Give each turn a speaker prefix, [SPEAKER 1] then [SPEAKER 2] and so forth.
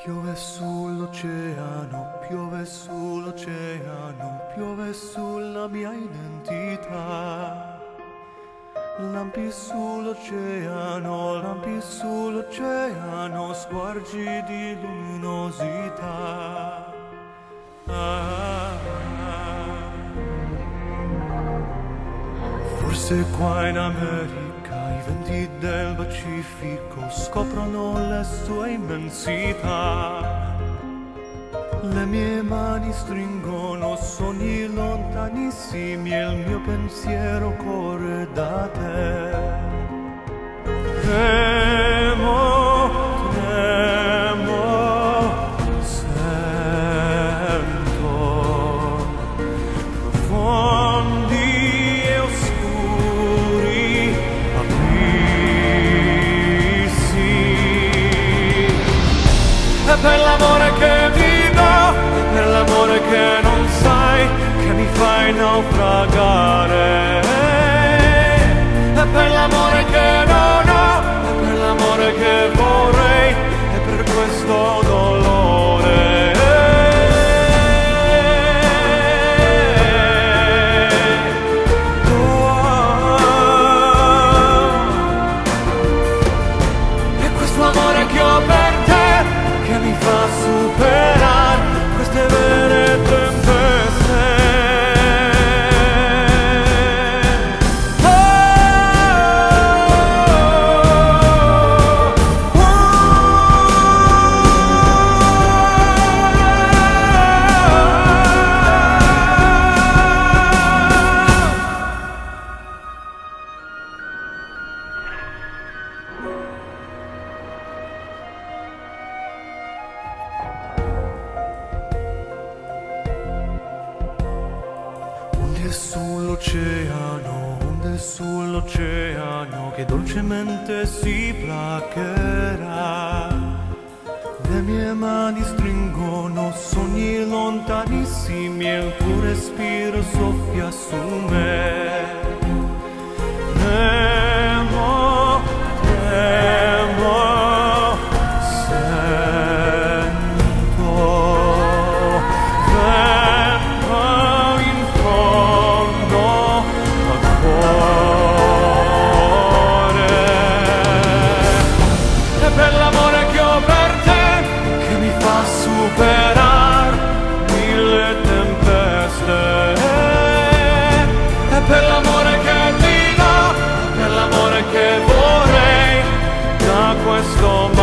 [SPEAKER 1] Piove sull'oceano, piove sull'oceano, piove sulla mia identità. Lampi sull'oceano, squarci di luminosità. Forse qua in America i venti del Pacifico scoprono le sue immensità. Le mie mani stringono sogni lontanissimi e il mio pensiero corre da te. Tremo, sento profondi e oscuri abissi. E per l'amore che vivo, per l'amore che non sai, che mi fai naufragare. E per l'amore che non ho, e per l'amore che vorrei, e per questo dolore. E questo amore che ho per te, che mi fa superare queste vere tempeste. Onde sull'oceano che dolcemente si placherà. Le mie mani stringono sogni lontanissimi e il tuo respiro soffia su me. Tremo, sento vento in fondo al cuore. E per l'amore che ho per te, che mi fa superare mille tempeste. E per l'amore che ti do, per l'amore che vorrei da questo mondo.